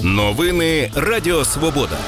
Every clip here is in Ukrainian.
Новини Радіо Свобода.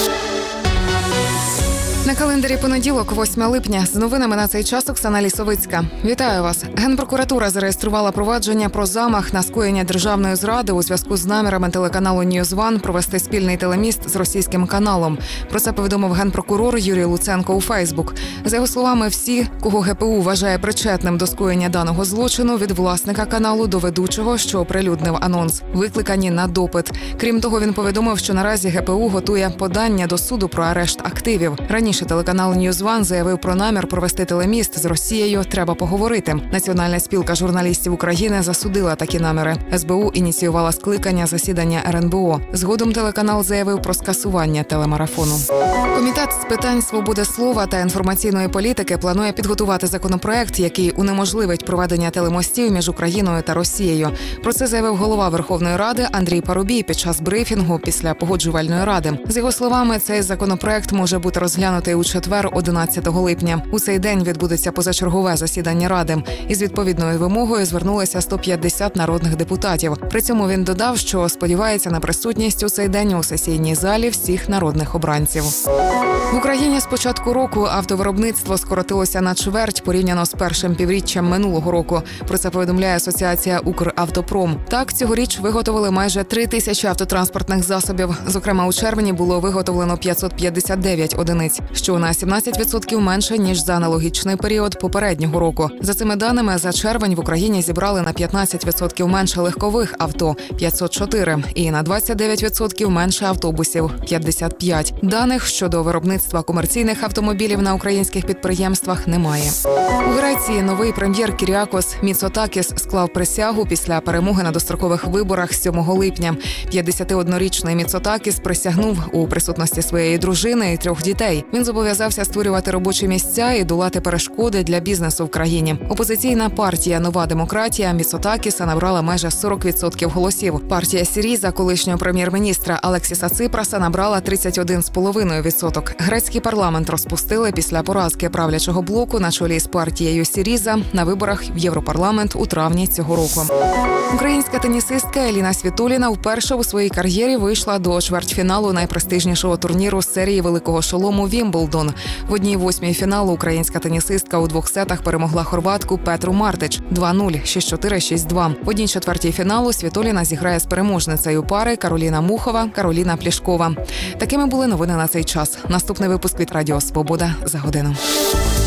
На календарі понеділок, 8 липня. З новинами на цей час Оксана Лісовицька. Вітаю вас. Генпрокуратура зареєструвала провадження про замах на скоєння державної зради у зв'язку з намірами телеканалу NewsOne провести спільний телеміст з російським каналом. Про це повідомив генпрокурор Юрій Луценко у Фейсбук. За його словами, всі, кого ГПУ вважає причетним до скоєння даного злочину, від власника каналу до ведучого, що оприлюднив анонс, викликані на допит. Крім того, він повідомив, що наразі ГПУ готує подання до суду про арешт активів. Раніше телеканал NewsOne заявив про намір провести телеміст з Росією «Треба поговорити». Національна спілка журналістів України засудила такі наміри. СБУ ініціювала скликання засідання РНБО. Згодом телеканал заявив про скасування телемарафону. Комітет з питань свободи слова та інформаційної політики планує підготувати законопроект, який унеможливить проведення телемостів між Україною та Росією. Про це заявив голова Верховної Ради Андрій Парубій під час брифінгу після Погоджувальної ради. З його словами, цей законопроект може бути розглянутий у четвер, 11 липня. У цей день відбудеться позачергове засідання Ради. Із відповідною вимогою звернулися 150 народних депутатів. При цьому він додав, що сподівається на присутність у цей день у сесійній залі всіх народних обранців. В Україні з початку року автовиробництво скоротилося на чверть порівняно з першим півріччям минулого року. Про це повідомляє Асоціація «Укравтопром». Так, цьогоріч виготовили майже 3 тисячі автотранспортних засобів. Зокрема, у червні було виготовлено 559 одиниць, що на 17% менше, ніж за аналогічний період попереднього року. За цими даними, за червень в Україні зібрали на 15% менше легкових авто – 504, і на 29% менше автобусів – 55. Даних щодо виробництва комерційних автомобілів на українських підприємствах немає. У Греції новий прем'єр Кіріакос Міцотакіс склав присягу після перемоги на дострокових виборах 7 липня. 51-річний Міцотакіс присягнув у присутності своєї дружини і 3 дітей. Він зобов'язався створювати робочі місця і долати перешкоди для бізнесу в країні. Опозиційна партія «Нова демократія» Міцотакіса набрала майже 40% голосів. Партія Сіріза колишнього прем'єр-міністра Алексіса Ципраса набрала 31,5%. Грецький парламент розпустили після поразки правлячого блоку на чолі з партією Сіріза на виборах в Європарламент у травні цього року. Українська тенісистка Еліна Світоліна вперше у своїй кар'єрі вийшла до чвертьфіналу найпрестижнішого турніру з серії великого шолому Вімблдон. В 1/8 фіналу українська тенісистка у 2 сетах перемогла хорватку Петру Мартич 2-0, 6-4, 6-2. В 1/4 фіналу Світоліна зіграє з переможницею пари Кароліна Мухова, Кароліна Плішкова. Такими були новини на цей час. Наступний випуск від Радіо Свобода за годину.